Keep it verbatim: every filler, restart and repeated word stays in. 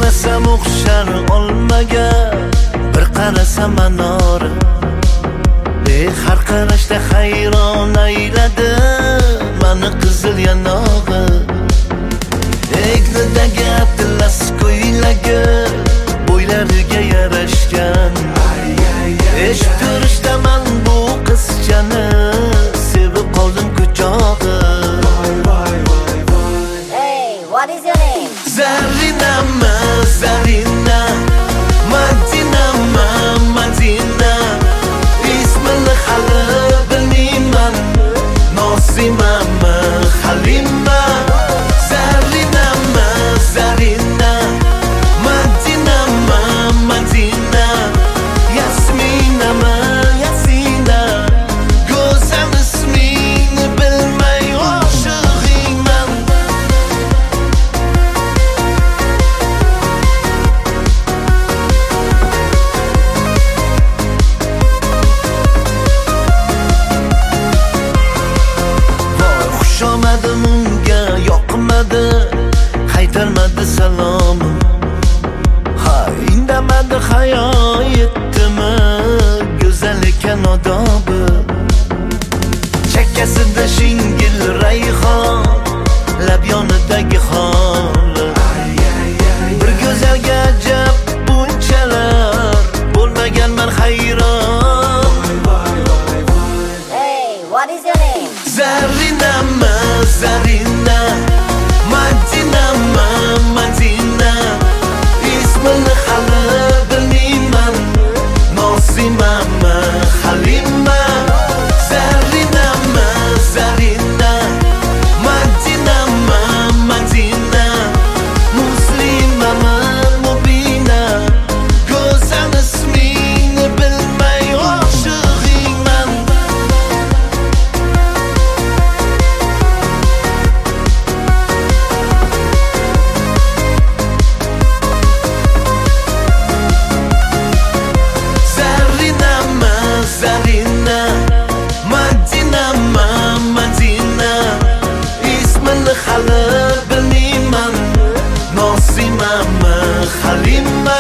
O'ynasam o'xshar olmaga, bir qarasam anori. Ey har qarashda hayron ayladi mani qizil yanog'i. Egnidagi atlas ko'ylagi bo'ylariga yarashgan. Eshib turishdaman bu qizchani, sevib qoldim kuchog'i. Hey, what is your name? Zarinami, Zarina, Madinami, Madina. İsmini hali bilmayman, Nosimami, Halima. Zarinami, Zarina, Madinami, Madina. Yasminami, Yasina. Go'zal ismingni bilmay oshig'ingman. Xushomadim unga yoqmadi, qaytarmadi salomim. Ha, indamadi hayo yetdimi, go'zal ekan odobi. Chakkasida shingil rayhon, lab yonidagi holi. Bir go'zalga ajab bunchalar, bo'lmaganman hayron. Hey, what is your name? Zarinami, Zarina, Madinami, Madina. İsmini hali bilmayman, Nosimami, Halima. Zarinami, Zarina, Madinami, Madina. Muslimami, Mubina. Go'zal ismingni bilmay oshig'ingman. Zarinami, Zarina, Madinami, Madina. İsmini hali bilmayman, Nosimami, Halima.